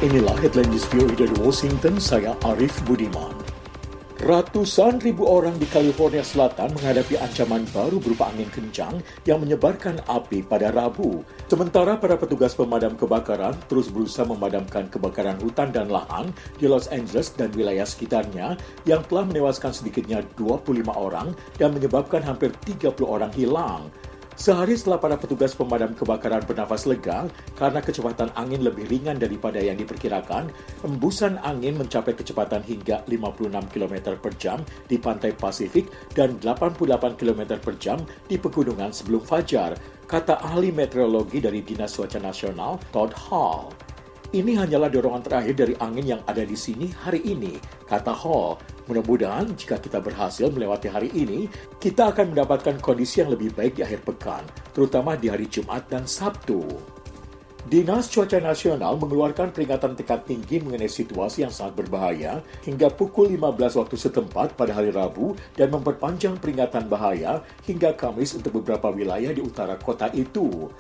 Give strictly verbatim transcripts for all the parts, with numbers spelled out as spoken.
Inilah headline news V O A dari Washington, saya Arif Budiman. Ratusan ribu orang di California Selatan menghadapi ancaman baru berupa angin kencang yang menyebarkan api pada Rabu. Sementara para petugas pemadam kebakaran terus berusaha memadamkan kebakaran hutan dan lahan di Los Angeles dan wilayah sekitarnya yang telah menewaskan sedikitnya dua puluh lima orang dan menyebabkan hampir tiga puluh orang hilang. Sehari setelah para petugas pemadam kebakaran bernafas lega karena kecepatan angin lebih ringan daripada yang diperkirakan, embusan angin mencapai kecepatan hingga lima puluh enam kilometer per jam di pantai Pasifik dan delapan puluh delapan kilometer per jam di pegunungan sebelum fajar, kata ahli meteorologi dari Dinas Cuaca Nasional Todd Hall. Ini hanyalah dorongan terakhir dari angin yang ada di sini hari ini, kata Hall. Mudah-mudahan jika kita berhasil melewati hari ini, kita akan mendapatkan kondisi yang lebih baik di akhir pekan, terutama di hari Jumat dan Sabtu. Dinas Cuaca Nasional mengeluarkan peringatan tingkat tinggi mengenai situasi yang sangat berbahaya hingga pukul lima belas waktu setempat pada hari Rabu dan memperpanjang peringatan bahaya hingga Kamis untuk beberapa wilayah di utara kota itu.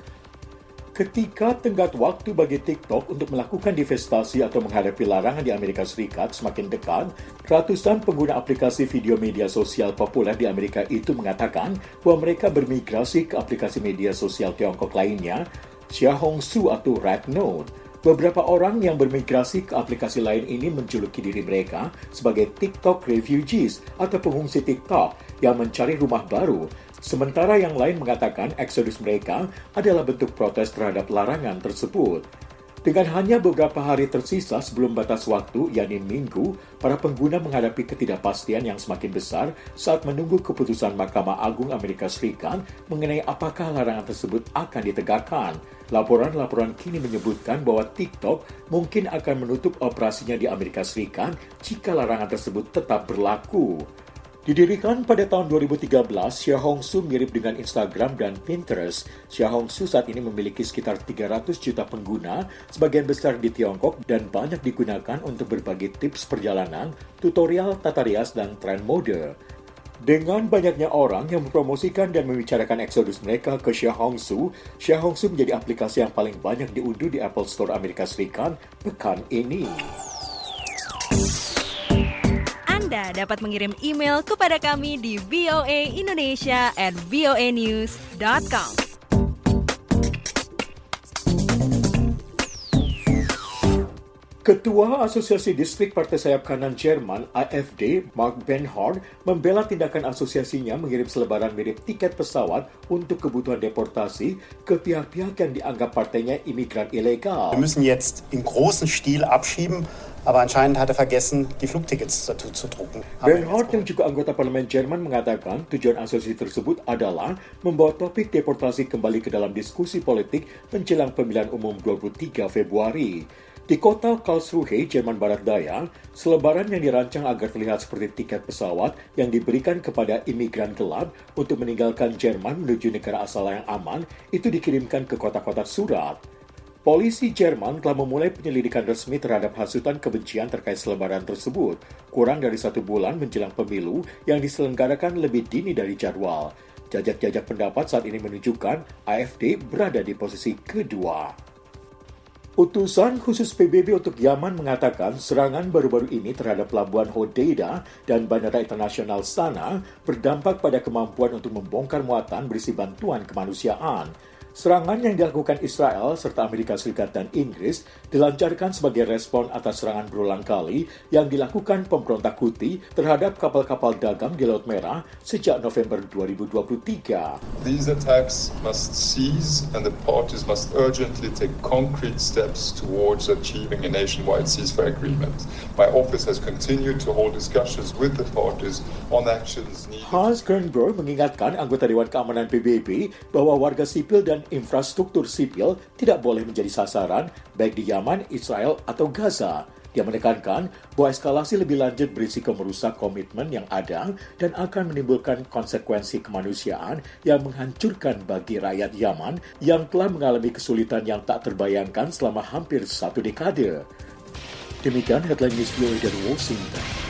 Ketika tenggat waktu bagi TikTok untuk melakukan divestasi atau menghadapi larangan di Amerika Serikat semakin dekat, ratusan pengguna aplikasi video media sosial populer di Amerika itu mengatakan bahwa mereka bermigrasi ke aplikasi media sosial Tiongkok lainnya, Xiaohongshu atau Red-Note. Beberapa orang yang bermigrasi ke aplikasi lain ini menjuluki diri mereka sebagai TikTok refugees atau pengungsi TikTok yang mencari rumah baru. Sementara yang lain mengatakan eksodus mereka adalah bentuk protes terhadap larangan tersebut. Dengan hanya beberapa hari tersisa sebelum batas waktu, yakni minggu, para pengguna menghadapi ketidakpastian yang semakin besar saat menunggu keputusan Mahkamah Agung Amerika Serikat mengenai apakah larangan tersebut akan ditegakkan. Laporan-laporan kini menyebutkan bahwa TikTok mungkin akan menutup operasinya di Amerika Serikat jika larangan tersebut tetap berlaku. Didirikan pada tahun dua ribu tiga belas, Xiaohongshu mirip dengan Instagram dan Pinterest. Xiaohongshu saat ini memiliki sekitar tiga ratus juta pengguna, sebagian besar di Tiongkok, dan banyak digunakan untuk berbagi tips perjalanan, tutorial tata rias, dan tren mode. Dengan banyaknya orang yang mempromosikan dan membicarakan eksodus mereka ke Xiaohongshu, Xiaohongshu menjadi aplikasi yang paling banyak diunduh di Apple Store Amerika Serikat pekan ini. Anda dapat mengirim email kepada kami di voaindonesia at voanews dot com. Ketua Asosiasi Distrik Partai Sayap Kanan Jerman, A F D, Mark Bernhard, membela tindakan asosiasinya mengirim selebaran mirip tiket pesawat untuk kebutuhan deportasi ke pihak-pihak yang dianggap partainya imigran ilegal. Wir müssen jetzt in großen Stil abschieben, aber anscheinend hat er vergessen, die Flugtickets dazu zu drucken. Bernhard yang juga anggota parlemen Jerman mengatakan tujuan asosiasi tersebut adalah membawa topik deportasi kembali ke dalam diskusi politik menjelang pemilihan umum dua puluh tiga Februari. Di kota Karlsruhe, Jerman Barat Daya, selebaran yang dirancang agar terlihat seperti tiket pesawat yang diberikan kepada imigran gelap untuk meninggalkan Jerman menuju negara asal yang aman itu dikirimkan ke kotak-kotak surat. Polisi Jerman telah memulai penyelidikan resmi terhadap hasutan kebencian terkait selebaran tersebut, kurang dari satu bulan menjelang pemilu yang diselenggarakan lebih dini dari jadwal. Jajak-jajak pendapat saat ini menunjukkan A F D berada di posisi kedua. Utusan khusus P B B untuk Yaman mengatakan serangan baru-baru ini terhadap pelabuhan Hodeida dan Bandara Internasional Sana berdampak pada kemampuan untuk membongkar muatan berisi bantuan kemanusiaan. Serangan yang dilakukan Israel serta Amerika Serikat dan Inggris dilancarkan sebagai respon atas serangan berulang kali yang dilakukan pemberontak Houthi terhadap kapal-kapal dagang di Laut Merah sejak November dua ribu dua puluh tiga. These attacks must cease and the parties must urgently take concrete steps towards achieving a nationwide ceasefire agreement. My office has continued to hold discussions with the parties on actions needed. Hans Kernberg mengingatkan anggota Dewan Keamanan P B B bahwa warga sipil dan infrastruktur sipil tidak boleh menjadi sasaran baik di Yaman, Israel, atau Gaza. Dia menekankan bahwa eskalasi lebih lanjut berisiko merusak komitmen yang ada dan akan menimbulkan konsekuensi kemanusiaan yang menghancurkan bagi rakyat Yaman yang telah mengalami kesulitan yang tak terbayangkan selama hampir satu dekade. Demikian headline news V O A dari Washington.